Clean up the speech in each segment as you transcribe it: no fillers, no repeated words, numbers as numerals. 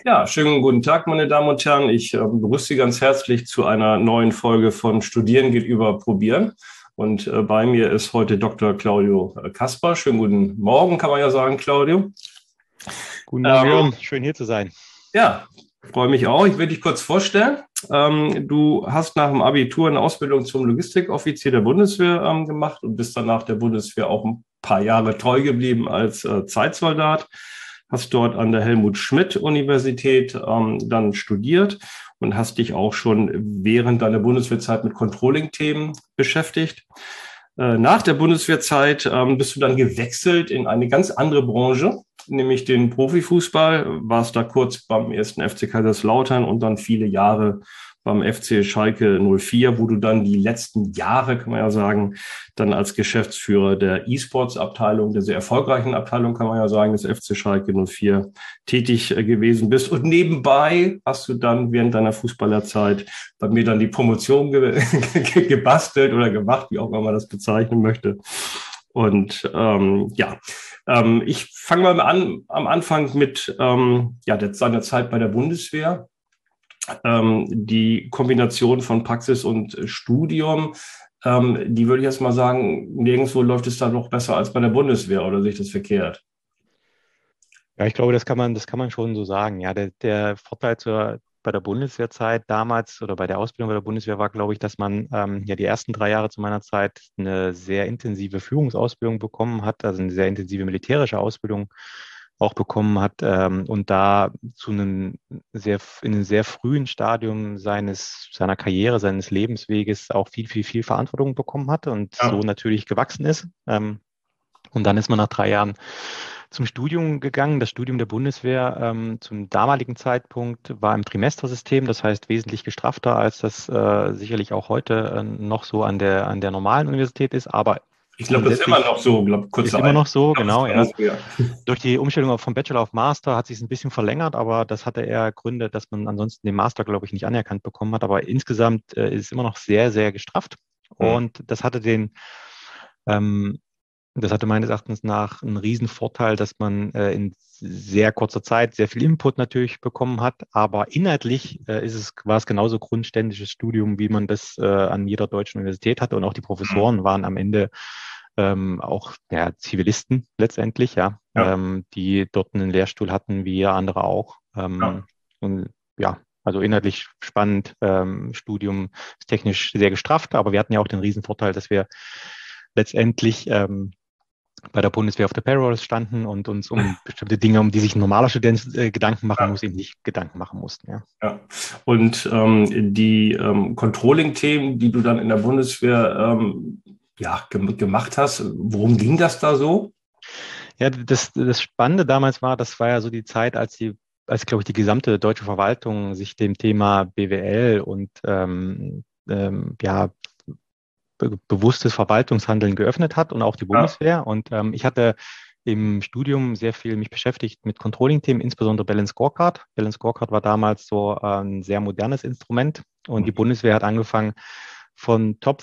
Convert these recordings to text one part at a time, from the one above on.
Ja, schönen guten Tag, meine Damen und Herren. Ich begrüße Sie ganz herzlich zu einer neuen Folge von Studieren geht über Probieren. Und bei mir ist heute Dr. Claudio Kasper. Schönen guten Morgen, kann man ja sagen, Claudio. Guten Morgen, Ähm, Jörn. Schön hier zu sein. ja, freue mich auch. Ich will dich kurz vorstellen. Du hast nach dem Abitur eine Ausbildung zum Logistikoffizier der Bundeswehr gemacht und bist danach der Bundeswehr auch ein paar Jahre treu geblieben als Zeitsoldat. Hast dort an der Helmut-Schmidt-Universität dann studiert und hast dich auch schon während deiner Bundeswehrzeit mit Controlling-Themen beschäftigt. Nach der Bundeswehrzeit bist du dann gewechselt in eine ganz andere Branche, nämlich den Profifußball. Warst da kurz beim ersten FC Kaiserslautern und dann viele Jahre beim FC Schalke 04, wo du dann die letzten Jahre, kann man ja sagen, dann als Geschäftsführer der E-Sports-Abteilung, der sehr erfolgreichen Abteilung, kann man ja sagen, des FC Schalke 04 tätig gewesen bist. Und nebenbei hast du dann während deiner Fußballerzeit bei mir dann die Promotion gebastelt oder gemacht, wie auch immer man das bezeichnen möchte. Und ich fange mal an am Anfang mit seiner Zeit bei der Bundeswehr. Die Kombination von Praxis und Studium, die würde ich jetzt mal sagen, nirgendwo läuft es da noch besser als bei der Bundeswehr, oder sehe ich das verkehrt? Ja, ich glaube, das kann man schon so sagen. Ja, der Vorteil bei der Bundeswehrzeit damals oder bei der Ausbildung bei der Bundeswehr war, glaube ich, dass man ja die ersten 3 Jahre zu meiner Zeit eine sehr intensive Führungsausbildung bekommen hat, also eine sehr intensive militärische Ausbildung auch bekommen hat und da in einem sehr frühen Stadium seiner Karriere, seines Lebensweges auch viel Verantwortung bekommen hat und so Ja. natürlich gewachsen ist. Und dann ist man nach 3 Jahren zum Studium gegangen. Das Studium der Bundeswehr zum damaligen Zeitpunkt war im Trimestersystem, das heißt wesentlich gestrafter, als das sicherlich auch heute noch so an der normalen Universität ist. Aber Ich glaube, das ist immer grundsätzlich noch so, ist kurzer immer noch Einschub. Ich so, glaube, das ist genau, immer ja. noch so, ja. Durch die Umstellung vom Bachelor auf Master hat sich es ein bisschen verlängert, aber das hatte eher Gründe, dass man ansonsten den Master, glaube ich, nicht anerkannt bekommen hat. Aber insgesamt ist es immer noch sehr, sehr gestrafft. Hm. Und ähm, das hatte meines Erachtens nach einen riesen Vorteil, dass man in sehr kurzer Zeit sehr viel Input natürlich bekommen hat, aber inhaltlich war es genauso grundständisches Studium, wie man das an jeder deutschen Universität hatte und auch die Hm. Professoren waren am Ende auch ja, Zivilisten letztendlich, ja, Ja. die dort einen Lehrstuhl hatten, wie andere auch. Ja. Und ja, also inhaltlich spannend, Studium ist technisch sehr gestrafft, aber wir hatten ja auch den riesen Vorteil, dass wir letztendlich bei der Bundeswehr auf der Payroll standen und uns um bestimmte Dinge, um die sich ein normaler Student Gedanken machen muss, eben nicht Gedanken machen mussten. Ja, Ja. Und die Controlling-Themen, die du dann in der Bundeswehr gemacht hast, worum ging das da so? ja das Spannende damals war, das war ja so die Zeit, als glaube ich, die gesamte deutsche Verwaltung sich dem Thema BWL und ja, bewusstes Verwaltungshandeln geöffnet hat und auch die Ja. Bundeswehr. Und ich hatte im Studium sehr viel mich beschäftigt mit Controlling-Themen, insbesondere Balance Scorecard. Balance Scorecard war damals so ein sehr modernes Instrument und die Mhm. Bundeswehr hat angefangen von Top,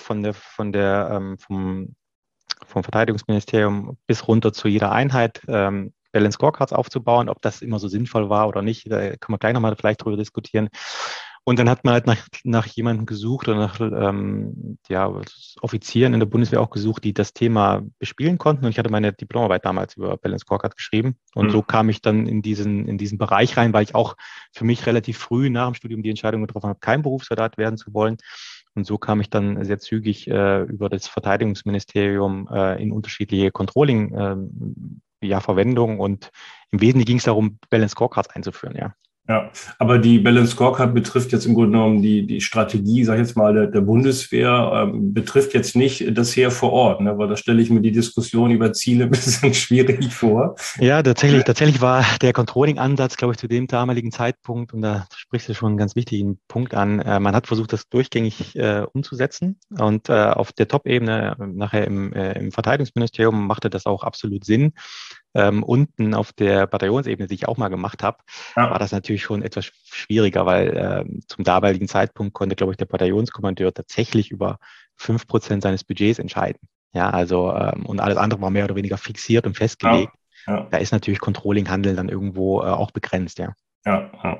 vom Verteidigungsministerium bis runter zu jeder Einheit Balance Scorecards aufzubauen. Ob das immer so sinnvoll war oder nicht, da können wir gleich nochmal vielleicht drüber diskutieren. Und dann hat man halt nach jemandem gesucht oder nach ja, Offizieren in der Bundeswehr auch gesucht, die das Thema bespielen konnten. Und ich hatte meine Diplomarbeit damals über Balance Scorecard geschrieben. Und so Mhm. kam ich dann in diesen Bereich rein, weil ich auch für mich relativ früh nach dem Studium die Entscheidung getroffen habe, kein Berufssoldat werden zu wollen. Und so kam ich dann sehr zügig über das Verteidigungsministerium in unterschiedliche Controlling ja, Verwendungen. Und im Wesentlichen ging es darum, Balance Scorecards einzuführen, ja. Ja, aber die Balance Scorecard betrifft jetzt im Grunde genommen die Strategie, sag ich jetzt mal, der Bundeswehr, betrifft jetzt nicht das Heer vor Ort, ne? Weil da stelle ich mir die Diskussion über Ziele ein bisschen schwierig vor. Ja, tatsächlich war der Controlling-Ansatz, glaube ich, zu dem damaligen Zeitpunkt, und da sprichst du schon einen ganz wichtigen Punkt an, man hat versucht, das durchgängig umzusetzen und auf der Top-Ebene, nachher im Verteidigungsministerium, machte das auch absolut Sinn. Unten auf der Bataillonsebene, die ich auch mal gemacht habe, war Ja, das natürlich schon etwas schwieriger, weil zum damaligen Zeitpunkt konnte, glaube ich, der Bataillonskommandeur tatsächlich über 5% seines Budgets entscheiden. Ja, also und alles andere war mehr oder weniger fixiert und ja, festgelegt. ja. Da ist natürlich Controlling-Handeln dann irgendwo auch begrenzt, ja. Ja, ja.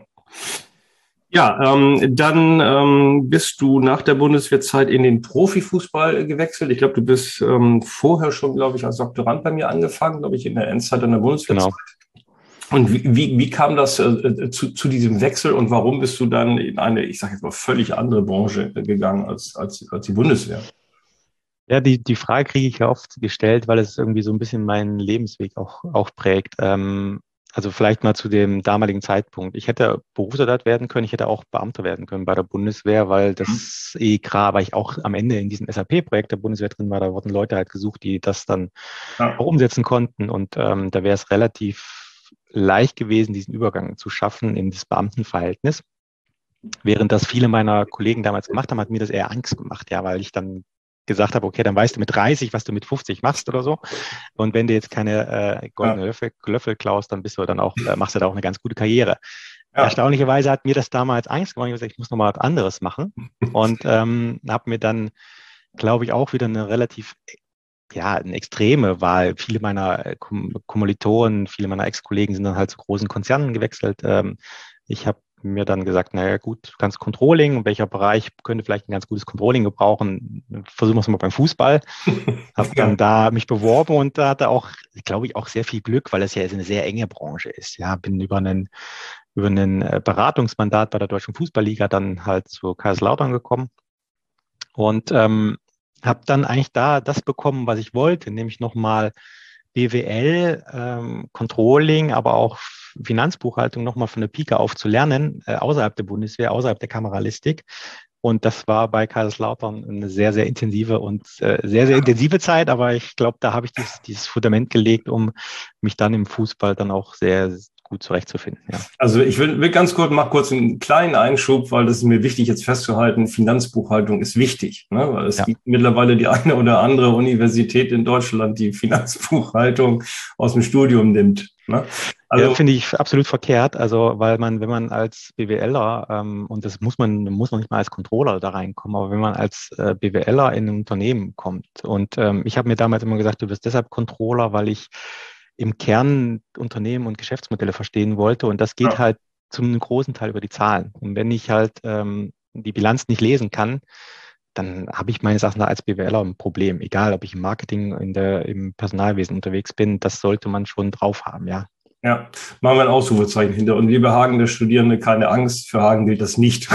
Ja, dann bist du nach der Bundeswehrzeit in den Profifußball gewechselt. Ich glaube, du bist vorher schon, glaube ich, als Doktorand bei mir angefangen, glaube ich, in der Endzeit in der Bundeswehrzeit. Genau. Und wie kam das zu diesem Wechsel und warum bist du dann in eine, ich sage jetzt mal, völlig andere Branche gegangen als die Bundeswehr? Ja, die Frage kriege ich ja oft gestellt, weil es irgendwie so ein bisschen meinen Lebensweg auch prägt. Also vielleicht mal zu dem damaligen Zeitpunkt. Ich hätte Berufssoldat werden können, ich hätte auch Beamter werden können bei der Bundeswehr, weil das klar, weil ich auch am Ende in diesem SAP-Projekt der Bundeswehr drin war, da wurden Leute halt gesucht, die das dann Ja, auch umsetzen konnten. Und da wäre es relativ leicht gewesen, diesen Übergang zu schaffen in das Beamtenverhältnis. Während das viele meiner Kollegen damals gemacht haben, hat mir das eher Angst gemacht, ja, weil ich dann gesagt habe, okay, dann weißt du mit 30, was du mit 50 machst oder so. Und wenn du jetzt keine ja, goldene Löffel klaust, dann bist du dann auch, machst du da auch eine ganz gute Karriere. ja. Erstaunlicherweise hat mir das damals Angst gemacht. Ich habe gesagt, ich muss noch mal was anderes machen. Und habe mir dann, glaube ich, auch wieder eine relativ, ja, eine extreme Wahl. Viele meiner Kommilitonen, viele meiner Ex-Kollegen sind dann halt zu großen Konzernen gewechselt. Ich habe mir dann gesagt, naja gut, ganz Controlling, welcher Bereich könnte vielleicht ein ganz gutes Controlling gebrauchen? Versuchen wir es mal beim Fußball. Habe dann Ja. da mich beworben und da hatte auch, glaube ich, auch sehr viel Glück, weil es ja eine sehr enge Branche ist. Ja, bin über einen Beratungsmandat bei der Deutschen Fußballliga dann halt zu Kaiserslautern gekommen und habe dann eigentlich da das bekommen, was ich wollte, nämlich nochmal BWL, Controlling, aber auch Finanzbuchhaltung nochmal von der Pike auf zu lernen, außerhalb der Bundeswehr, außerhalb der Kameralistik. Und das war bei Kaiserslautern eine sehr, sehr intensive und sehr, sehr intensive Zeit. Aber ich glaube, da habe ich dieses Fundament gelegt, um mich dann im Fußball dann auch sehr gut zurechtzufinden. Ja, Also ich will ganz kurz, mach kurz einen kleinen Einschub, weil das ist mir wichtig jetzt festzuhalten, Finanzbuchhaltung ist wichtig, ne? Weil es ja. gibt mittlerweile die eine oder andere Universität in Deutschland, die Finanzbuchhaltung aus dem Studium nimmt. Ne? Ja, Also finde ich absolut verkehrt. Also, weil wenn man als BWLer, und das muss man nicht mal als Controller da reinkommen, aber wenn man als BWLer in ein Unternehmen kommt und ich habe mir damals immer gesagt, du bist deshalb Controller, weil ich im Kern Unternehmen und Geschäftsmodelle verstehen wollte und das geht ja, halt zum großen Teil über die Zahlen. Und wenn ich halt die Bilanz nicht lesen kann, dann habe ich meines Erachtens als BWLer ein Problem. Egal, ob ich im Marketing, im Personalwesen unterwegs bin, das sollte man schon drauf haben, ja. ja, machen wir ein Ausrufezeichen hinter. Und liebe Hagen der Studierende, keine Angst, für Hagen gilt das nicht.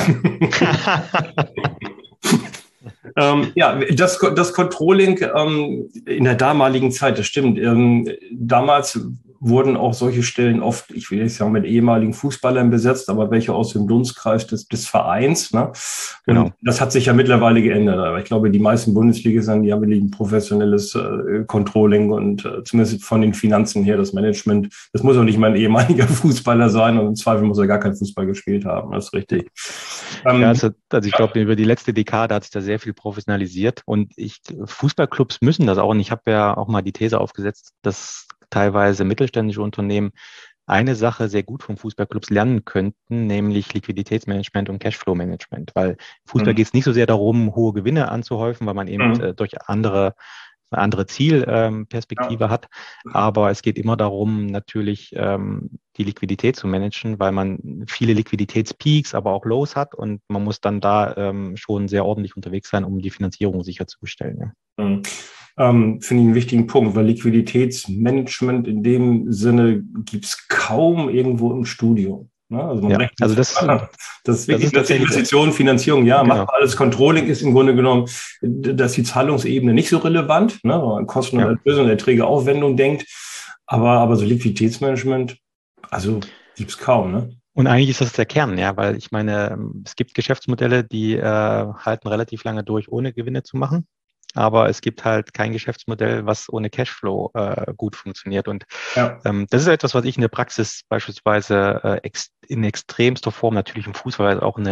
Ja, das Controlling in der damaligen Zeit, das stimmt. Damals wurden auch solche Stellen oft, ich will jetzt sagen, mit ehemaligen Fußballern besetzt, aber welche aus dem Dunstkreis des Vereins. Ne? Und Genau. das hat sich ja mittlerweile geändert. Aber ich glaube, die meisten Bundesligisten, die haben wirklich ein professionelles Controlling und zumindest von den Finanzen her, das Management. Das muss auch nicht mal ein ehemaliger Fußballer sein und im Zweifel muss er gar keinen Fußball gespielt haben. Das ist richtig. Ja, Ähm, also ich glaube, über die letzte Dekade hat sich da sehr viel professionalisiert und Fußballclubs müssen das auch. Und ich habe ja auch mal die These aufgesetzt, dass teilweise mittelständische Unternehmen eine Sache sehr gut von Fußballclubs lernen könnten, nämlich Liquiditätsmanagement und Cashflow-Management. Weil Fußball geht es nicht so sehr darum, hohe Gewinne anzuhäufen, weil man eben durch eine andere Zielperspektive ja. hat. Aber es geht immer darum, natürlich die Liquidität zu managen, weil man viele Liquiditätspeaks, aber auch Lows hat und man muss dann da schon sehr ordentlich unterwegs sein, um die Finanzierung sicherzustellen. Ja. Mhm. Finde ich einen wichtigen Punkt, weil Liquiditätsmanagement in dem Sinne gibt es kaum irgendwo im Studium. Ne? Also man Ja, rechnet, also das ist das wirklich ist das tatsächlich, Investitionen, Finanzierung, ja, macht genau, man alles. Controlling ist im Grunde genommen, dass die Zahlungsebene nicht so relevant, ne, wenn man an Kosten und ja. Erlöse und Erträge Aufwendung denkt. Aber so Liquiditätsmanagement, also gibt es kaum, ne? Und eigentlich ist das der Kern, ja, weil ich meine, es gibt Geschäftsmodelle, die halten relativ lange durch, ohne Gewinne zu machen. Aber es gibt halt kein Geschäftsmodell, was ohne Cashflow gut funktioniert. Und Ja. das ist etwas in der Praxis beispielsweise in extremster Form, natürlich im Fußball, also auch eine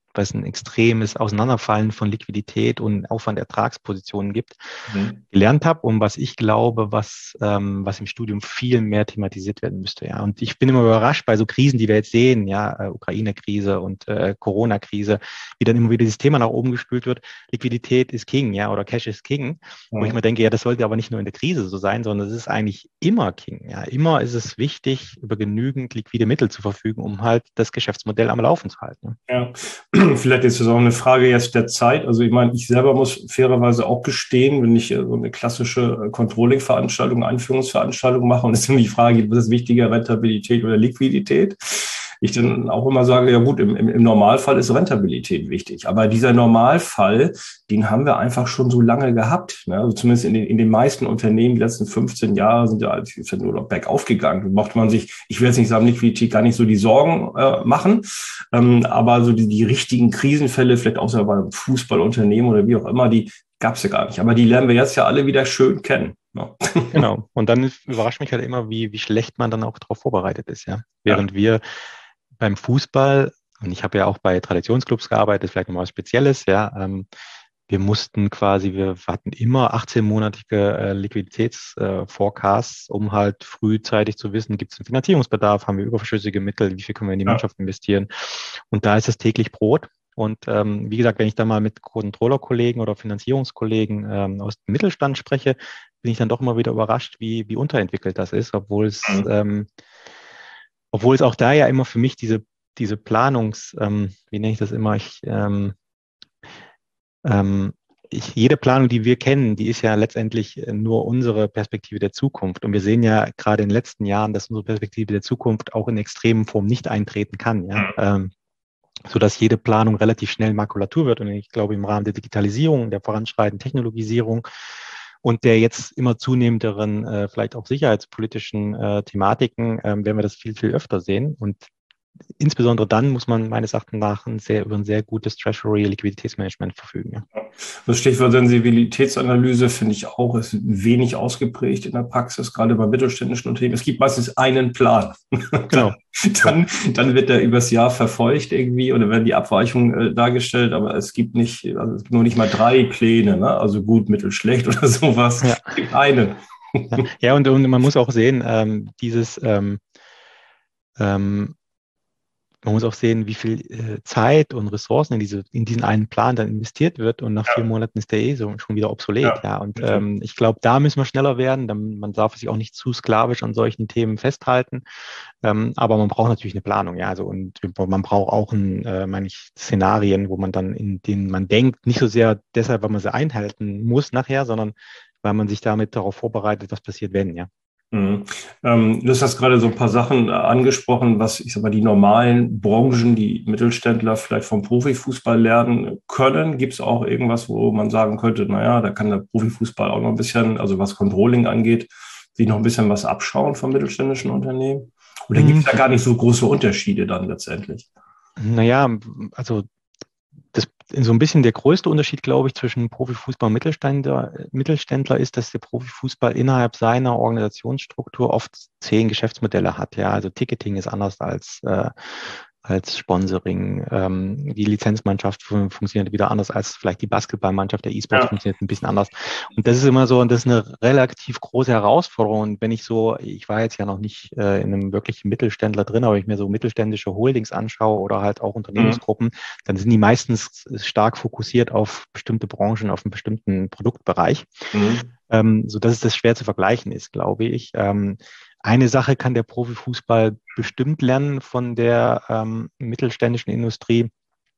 was ein extremes Auseinanderfallen von Liquidität und Aufwand-Ertragspositionen gibt, gelernt habe und was ich glaube, was im Studium viel mehr thematisiert werden müsste. Ja. Und ich bin immer überrascht bei so Krisen, die wir jetzt sehen, ja, Ukraine-Krise und Corona-Krise, wie dann immer wieder dieses Thema nach oben gespült wird. Liquidität ist King, ja, oder Cash ist King. Wo ich mir denke, ja, das sollte aber nicht nur in der Krise so sein, sondern es ist eigentlich immer King. Ja. Immer ist es wichtig, über genügend liquide Mittel zu verfügen, um halt das Geschäftsmodell am Laufen zu halten. Ja, vielleicht ist es auch eine Frage jetzt der Zeit. Also ich meine, ich selber muss fairerweise auch gestehen, wenn ich so eine klassische Controlling-Veranstaltung, Einführungsveranstaltung mache und es ist immer die Frage, was ist wichtiger, Rentabilität oder Liquidität? Ich dann auch immer sage, ja gut, im Normalfall ist Rentabilität wichtig. Aber dieser Normalfall, den haben wir einfach schon so lange gehabt. Ne? Also zumindest in den meisten Unternehmen, die letzten 15 Jahre sind ja nur noch bergauf gegangen. Da braucht man sich, ich will jetzt nicht sagen, Liquidität gar nicht so die Sorgen machen, aber so die richtigen Krisenfälle, vielleicht außer beim Fußballunternehmen oder wie auch immer, die gab es ja gar nicht. Aber die lernen wir jetzt ja alle wieder schön kennen. Ne? Genau. Und dann überrascht mich halt immer, wie schlecht man dann auch darauf vorbereitet ist. Ja, während wir beim Fußball, und ich habe ja auch bei Traditionsclubs gearbeitet, vielleicht noch was Spezielles, ja, wir hatten immer 18-monatige Liquiditätsforecasts, um halt frühzeitig zu wissen, gibt es einen Finanzierungsbedarf, haben wir überschüssige Mittel, wie viel können wir in die Mannschaft investieren. Und da ist es täglich Brot. Und wie gesagt, wenn ich da mal mit Controller-Kollegen oder Finanzierungskollegen aus dem Mittelstand spreche, bin ich dann doch immer wieder überrascht, wie unterentwickelt das ist, obwohl es auch da ja immer für mich diese wie nenne ich das immer, jede Planung, die wir kennen, die ist ja letztendlich nur unsere Perspektive der Zukunft. Und wir sehen ja gerade in den letzten Jahren, dass unsere Perspektive der Zukunft auch in extremen Form nicht eintreten kann, ja. Sodass jede Planung relativ schnell Makulatur wird. Und ich glaube, im Rahmen der Digitalisierung, der voranschreitenden Technologisierung und der jetzt immer zunehmenderen, vielleicht auch sicherheitspolitischen Thematiken, werden wir das viel, viel öfter sehen. Und insbesondere dann muss man meines Erachtens nach über ein sehr gutes Treasury-Liquiditätsmanagement verfügen. Ja. Das Stichwort Sensibilitätsanalyse finde ich auch, ist wenig ausgeprägt in der Praxis, gerade bei mittelständischen Unternehmen. Es gibt meistens einen Plan. Genau. Dann wird der übers Jahr verfolgt irgendwie oder werden die Abweichungen dargestellt, aber es gibt nur nicht mal 3 Pläne, ne? Also gut, mittel, schlecht oder sowas. Ja. Es gibt einen. Ja, und man muss auch sehen, man muss auch sehen, wie viel Zeit und Ressourcen in diesen einen Plan dann investiert wird und nach 4 Monaten ist der schon wieder obsolet. Ja. Und ich glaube, da müssen wir schneller werden. Man darf sich auch nicht zu sklavisch an solchen Themen festhalten. Aber man braucht natürlich eine Planung. Ja. Also, und man braucht auch Szenarien, wo man dann, in denen man denkt, nicht so sehr deshalb, weil man sie einhalten muss nachher, sondern weil man sich damit darauf vorbereitet, was passiert, wenn, ja. Du hast gerade so ein paar Sachen angesprochen, was ich sag mal, die normalen Branchen, die Mittelständler vielleicht vom Profifußball lernen können. Gibt es auch irgendwas, wo man sagen könnte, naja, da kann der Profifußball auch noch ein bisschen, also was Controlling angeht, sich noch ein bisschen was abschauen von mittelständischen Unternehmen? Oder gibt es da gar nicht so große Unterschiede dann letztendlich? Naja, also so ein bisschen der größte Unterschied, glaube ich, zwischen Profifußball und Mittelständler ist, dass der Profifußball innerhalb seiner Organisationsstruktur oft 10 Geschäftsmodelle hat. Ja, also Ticketing ist anders als Sponsoring. Die Lizenzmannschaft funktioniert wieder anders als vielleicht die Basketballmannschaft. Der E-Sport funktioniert ein bisschen anders. Und das ist immer so, und das ist eine relativ große Herausforderung. Und wenn ich war jetzt ja noch nicht in einem wirklichen Mittelständler drin, aber wenn ich mir so mittelständische Holdings anschaue oder halt auch Unternehmensgruppen, dann sind die meistens stark fokussiert auf bestimmte Branchen, auf einen bestimmten Produktbereich, sodass es das schwer zu vergleichen ist, glaube ich. Eine Sache kann der Profifußball bestimmt lernen von der mittelständischen Industrie,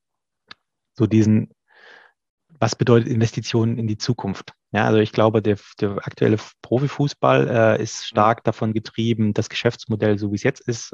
was bedeutet Investitionen in die Zukunft? Ja, also ich glaube, der aktuelle Profifußball ist stark davon getrieben, das Geschäftsmodell, so wie es jetzt ist,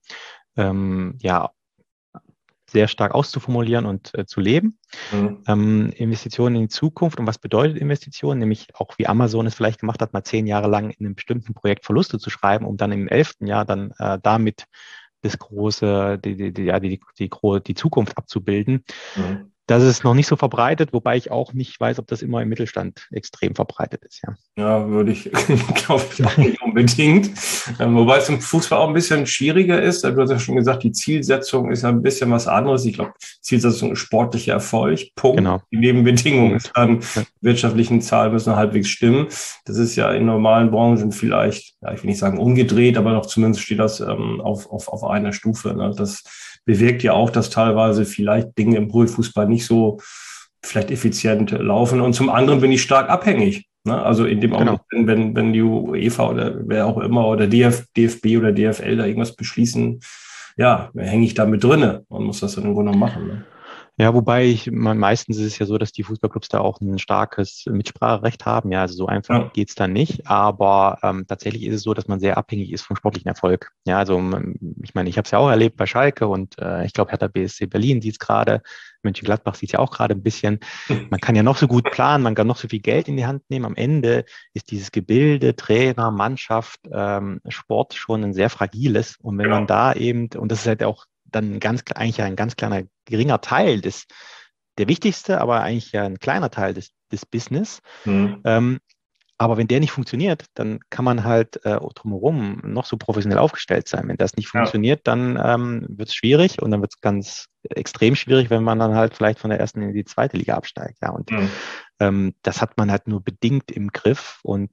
sehr stark auszuformulieren und zu leben. Investitionen in die Zukunft. Und was bedeutet Investitionen? Nämlich auch wie Amazon es vielleicht gemacht hat, mal 10 Jahre lang in einem bestimmten Projekt Verluste zu schreiben, um dann im 11. Jahr dann damit die Zukunft abzubilden. Das ist noch nicht so verbreitet, wobei ich auch nicht weiß, ob das immer im Mittelstand extrem verbreitet ist, ja. Ja, würde ich, glaube ich, auch nicht unbedingt. Wobei es im Fußball auch ein bisschen schwieriger ist. Du hast ja schon gesagt, die Zielsetzung ist ja ein bisschen was anderes. Ich glaube, Zielsetzung ist sportlicher Erfolg. Punkt. Genau, Die Nebenbedingung ist Punkt. dann, Ja, die wirtschaftlichen Zahlen müssen halbwegs stimmen. Das ist ja in normalen Branchen vielleicht, ja, ich will nicht sagen umgedreht, aber doch zumindest steht das auf einer Stufe. Ne? Das bewirkt ja auch, dass teilweise vielleicht Dinge im Profifußball nicht so vielleicht effizient laufen. Und zum anderen bin ich stark abhängig. Ne? Also in dem Augenblick, genau. wenn die UEFA oder wer auch immer oder DFB oder DFL da irgendwas beschließen, ja, hänge ich da mit drinne und muss das dann im Grunde machen. Ne? Ja, wobei meistens ist es ja so, dass die Fußballclubs da auch ein starkes Mitspracherecht haben. Ja, also so einfach Ja. geht's dann nicht. Aber tatsächlich ist es so, dass man sehr abhängig ist vom sportlichen Erfolg. Ja, also ich meine, ich habe es ja auch erlebt bei Schalke und ich glaube, Hertha BSC Berlin sieht es gerade, Mönchengladbach sieht es ja auch gerade ein bisschen. Man kann ja noch so gut planen, man kann noch so viel Geld in die Hand nehmen. Am Ende ist dieses Gebilde, Trainer, Mannschaft, Sport schon ein sehr fragiles. Und wenn man Genau. da eben, und das ist halt auch dann eigentlich ein ganz kleiner, geringer Teil der wichtigste, aber eigentlich ja ein kleiner Teil des Business. Hm. Ähm, aber wenn der nicht funktioniert, dann kann man halt drumherum noch so professionell aufgestellt sein. Wenn das nicht Ja. funktioniert, dann wird es schwierig und dann wird es ganz extrem schwierig, wenn man dann halt vielleicht von der ersten in die zweite Liga absteigt. Ja, und Hm. das hat man halt nur bedingt im Griff und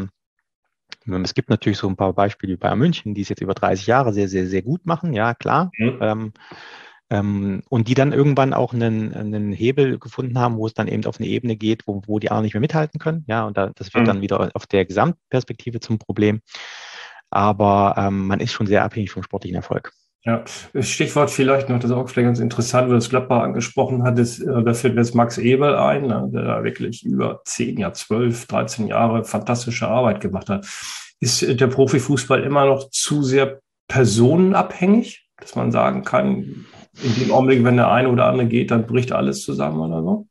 es gibt natürlich so ein paar Beispiele wie Bayern München, die es jetzt über 30 Jahre sehr, sehr, sehr gut machen, ja klar. Hm. Und die dann irgendwann auch einen Hebel gefunden haben, wo es dann eben auf eine Ebene geht, wo die anderen nicht mehr mithalten können. Ja, und das wird dann Hm. wieder auf der Gesamtperspektive zum Problem. Aber man ist schon sehr abhängig vom sportlichen Erfolg. Ja, Stichwort vielleicht noch, das ist auch vielleicht ganz interessant, weil du es Gladbach angesprochen hattest, da fällt mir jetzt Max Eberl ein, ne, der da wirklich über 10, ja 12, 13 Jahre fantastische Arbeit gemacht hat. Ist der Profifußball immer noch zu sehr personenabhängig, dass man sagen kann, in dem Augenblick, wenn der eine oder andere geht, dann bricht alles zusammen oder so?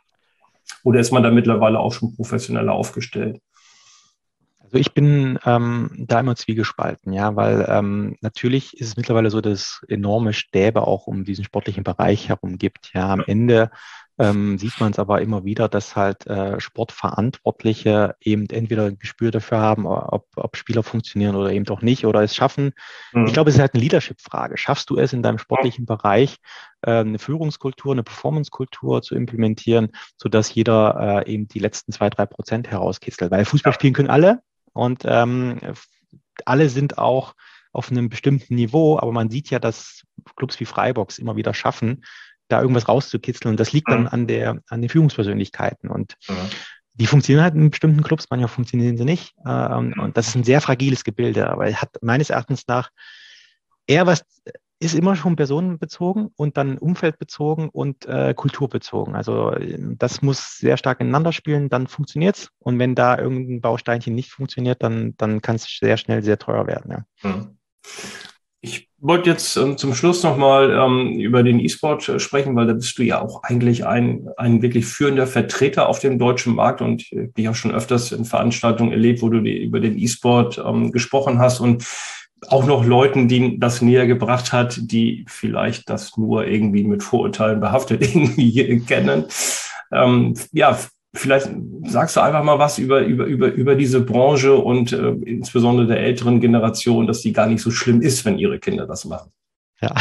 Oder ist man da mittlerweile auch schon professioneller aufgestellt? Also ich bin da immer zwiegespalten, ja, weil natürlich ist es mittlerweile so, dass es enorme Stäbe auch um diesen sportlichen Bereich herum gibt. Ja, am Ende sieht man es aber immer wieder, dass halt Sportverantwortliche eben entweder ein Gespür dafür haben, ob Spieler funktionieren oder eben doch nicht oder es schaffen. Ich Hm. glaube, es ist halt eine Leadership-Frage. Schaffst du es in deinem sportlichen Bereich, eine Führungskultur, eine Performance-Kultur zu implementieren, sodass jeder eben die letzten 2, 3% herauskitzelt? Weil Fußball Ja. spielen können alle. Und alle sind auch auf einem bestimmten Niveau, aber man sieht ja, dass Clubs wie Freiburg es immer wieder schaffen, da irgendwas rauszukitzeln. Und das liegt dann Hm. an den Führungspersönlichkeiten. Und Ja. die funktionieren halt in bestimmten Clubs, manchmal funktionieren sie nicht. Hm. Und das ist ein sehr fragiles Gebilde, aber er hat meines Erachtens nach eher was, ist immer schon personenbezogen und dann umfeldbezogen und kulturbezogen. Also das muss sehr stark ineinander spielen, dann funktioniert's. Und wenn da irgendein Bausteinchen nicht funktioniert, dann kann es sehr schnell sehr teuer werden. Ja. Hm. Ich wollte jetzt zum Schluss nochmal über den E-Sport sprechen, weil da bist du ja auch eigentlich ein wirklich führender Vertreter auf dem deutschen Markt und ich habe dich auch schon öfters in Veranstaltungen erlebt, wo du über den E-Sport gesprochen hast und auch noch Leuten, die das näher gebracht hat, die vielleicht das nur irgendwie mit Vorurteilen behaftet irgendwie kennen. Ja, vielleicht sagst du einfach mal was über diese Branche und insbesondere der älteren Generation, dass die gar nicht so schlimm ist, wenn ihre Kinder das machen. Ja.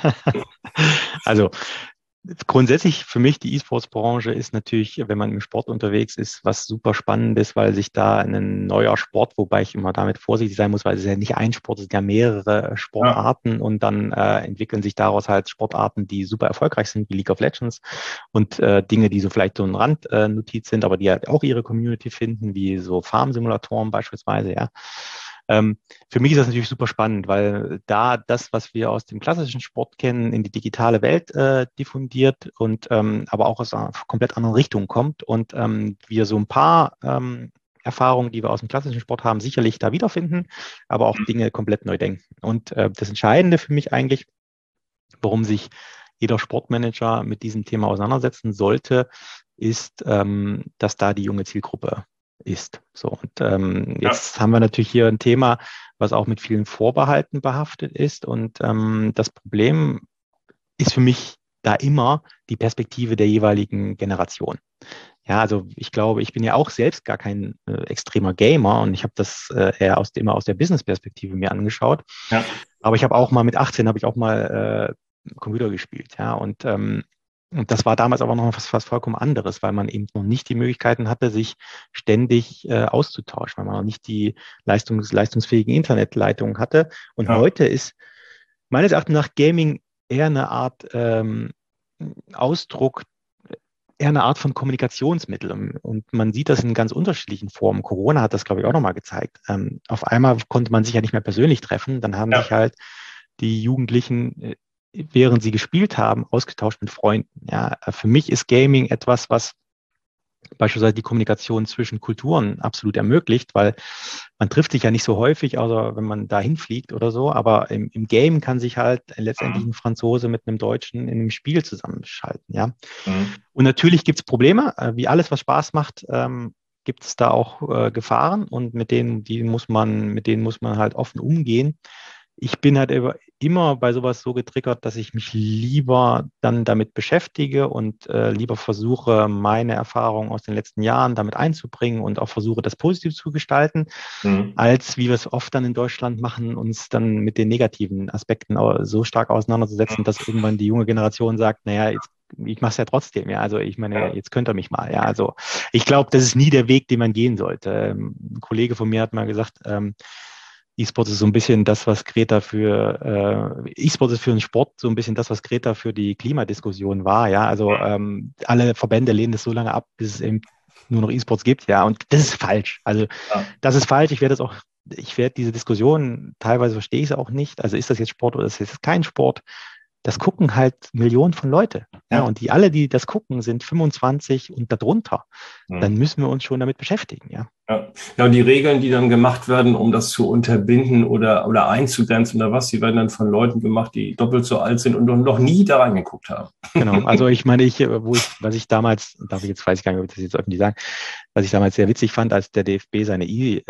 Also grundsätzlich für mich die E-Sports-Branche ist natürlich, wenn man im Sport unterwegs ist, was super Spannendes, weil sich da ein neuer Sport, wobei ich immer damit vorsichtig sein muss, weil es ist ja nicht ein Sport, es sind ja mehrere Ja. Sportarten und dann entwickeln sich daraus halt Sportarten, die super erfolgreich sind, wie League of Legends und Dinge, die so vielleicht so ein Randnotiz sind, aber die halt auch ihre Community finden, wie so Farm-Simulatoren beispielsweise, ja. Für mich ist das natürlich super spannend, weil da das, was wir aus dem klassischen Sport kennen, in die digitale Welt diffundiert und aber auch aus einer komplett anderen Richtung kommt und wir so ein paar Erfahrungen, die wir aus dem klassischen Sport haben, sicherlich da wiederfinden, aber auch Dinge komplett neu denken. Und das Entscheidende für mich eigentlich, warum sich jeder Sportmanager mit diesem Thema auseinandersetzen sollte, ist, dass da die junge Zielgruppe ist. So, und Ja. jetzt haben wir natürlich hier ein Thema, was auch mit vielen Vorbehalten behaftet ist. Und das Problem ist für mich da immer die Perspektive der jeweiligen Generation. Ja, also ich glaube, ich bin ja auch selbst gar kein extremer Gamer und ich habe das eher immer aus der Business-Perspektive mir angeschaut. Ja. Aber ich habe auch mal mit 18 habe ich auch mal Computer gespielt, ja. Und das war damals aber noch was vollkommen anderes, weil man eben noch nicht die Möglichkeiten hatte, sich ständig auszutauschen, weil man noch nicht die leistungsfähigen Internetleitungen hatte. Und Ja. heute ist meines Erachtens nach Gaming eher eine Art Ausdruck, eher eine Art von Kommunikationsmittel. Und man sieht das in ganz unterschiedlichen Formen. Corona hat das, glaube ich, auch nochmal gezeigt. Auf einmal konnte man sich ja nicht mehr persönlich treffen. Dann haben sich halt die Jugendlichen, während sie gespielt haben, ausgetauscht mit Freunden. Ja, für mich ist Gaming etwas, was beispielsweise die Kommunikation zwischen Kulturen absolut ermöglicht, weil man trifft sich ja nicht so häufig, außer wenn man da hinfliegt oder so, aber im Game kann sich halt letztendlich ein Franzose mit einem Deutschen in einem Spiel zusammenschalten, ja. Und natürlich gibt es Probleme, wie alles, was Spaß macht, gibt es da auch Gefahren und mit denen muss man halt offen umgehen. Ich bin halt immer bei sowas so getriggert, dass ich mich lieber dann damit beschäftige und lieber versuche, meine Erfahrungen aus den letzten Jahren damit einzubringen und auch versuche, das positiv zu gestalten, als wie wir es oft dann in Deutschland machen, uns dann mit den negativen Aspekten so stark auseinanderzusetzen, dass irgendwann die junge Generation sagt, naja, jetzt ich mache es ja trotzdem, ja. Also ich meine, jetzt könnt ihr mich mal, ja. Also ich glaube, das ist nie der Weg, den man gehen sollte. Ein Kollege von mir hat mal gesagt, E-Sport ist so ein bisschen das, was Greta E-Sport ist für einen Sport so ein bisschen das, was Greta für die Klimadiskussion war, ja. Also alle Verbände lehnen es so lange ab, bis es eben nur noch E-Sports gibt, ja. Und das ist falsch. Also das ist falsch. Ich werde diese Diskussion, teilweise verstehe ich es auch nicht. Also ist das jetzt Sport oder ist das jetzt kein Sport? Das gucken halt Millionen von Leute. Ja, und die das gucken, sind 25 und darunter. Dann müssen wir uns schon damit beschäftigen, ja. Ja, und die Regeln, die dann gemacht werden, um das zu unterbinden oder einzugrenzen oder was, die werden dann von Leuten gemacht, die doppelt so alt sind und noch nie da reingeguckt haben. Genau, also ich meine, was ich damals, jetzt weiß ich gar nicht, ob ich das jetzt öffentlich sagen, was ich damals sehr witzig fand, als der DFB seine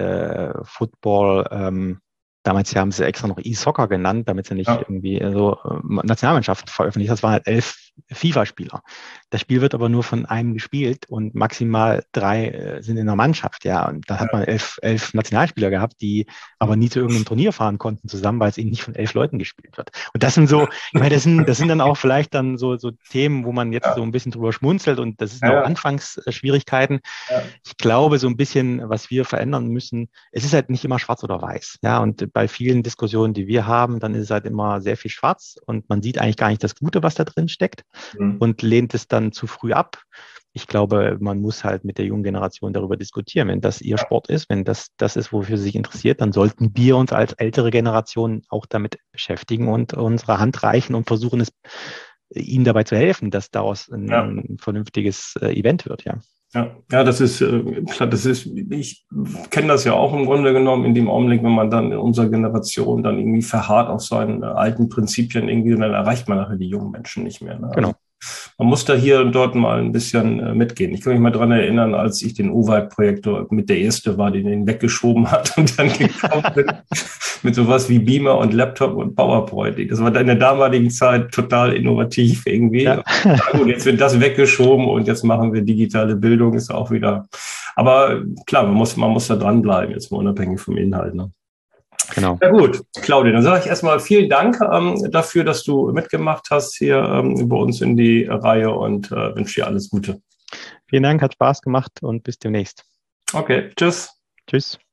E-Football damals haben sie extra noch E-Soccer genannt, damit sie nicht irgendwie so Nationalmannschaften veröffentlicht. Das waren halt 11 FIFA-Spieler. Das Spiel wird aber nur von einem gespielt und maximal 3 sind in der Mannschaft, ja. Und da hat man 11 Nationalspieler gehabt, die aber nie zu irgendeinem Turnier fahren konnten zusammen, weil es eben nicht von 11 Leuten gespielt wird. Und das sind so, ich meine, das sind dann auch vielleicht dann so Themen, wo man jetzt so ein bisschen drüber schmunzelt und das sind auch Anfangsschwierigkeiten. Ich glaube, so ein bisschen, was wir verändern müssen, es ist halt nicht immer schwarz oder weiß, ja. Und bei vielen Diskussionen, die wir haben, dann ist es halt immer sehr viel schwarz und man sieht eigentlich gar nicht das Gute, was da drin steckt und lehnt es dann zu früh ab. Ich glaube, man muss halt mit der jungen Generation darüber diskutieren. Wenn das ihr Sport ist, wenn das ist, wofür sie sich interessiert, dann sollten wir uns als ältere Generation auch damit beschäftigen und unsere Hand reichen und versuchen, ihnen dabei zu helfen, dass daraus ein vernünftiges Event wird, ja. Ja, das ist klar, ich kenne das ja auch im Grunde genommen in dem Augenblick, wenn man dann in unserer Generation dann irgendwie verharrt auf seinen alten Prinzipien irgendwie, dann erreicht man nachher die jungen Menschen nicht mehr. Ne? Genau. Also man muss da hier und dort mal ein bisschen mitgehen. Ich kann mich mal dran erinnern, als ich den OWAC-Projektor mit der erste war, den ihn weggeschoben hat und dann gekommen bin mit sowas wie Beamer und Laptop und PowerPoint. Das war in der damaligen Zeit total innovativ irgendwie. Ja. Und jetzt wird das weggeschoben und jetzt machen wir digitale Bildung, ist auch wieder. Aber klar, man muss da dranbleiben, jetzt mal unabhängig vom Inhalt. Ne? Genau. Ja gut, Claudia, dann sage ich erstmal vielen Dank dafür, dass du mitgemacht hast hier bei uns in die Reihe und wünsche dir alles Gute. Vielen Dank, hat Spaß gemacht und bis demnächst. Okay, tschüss. Tschüss.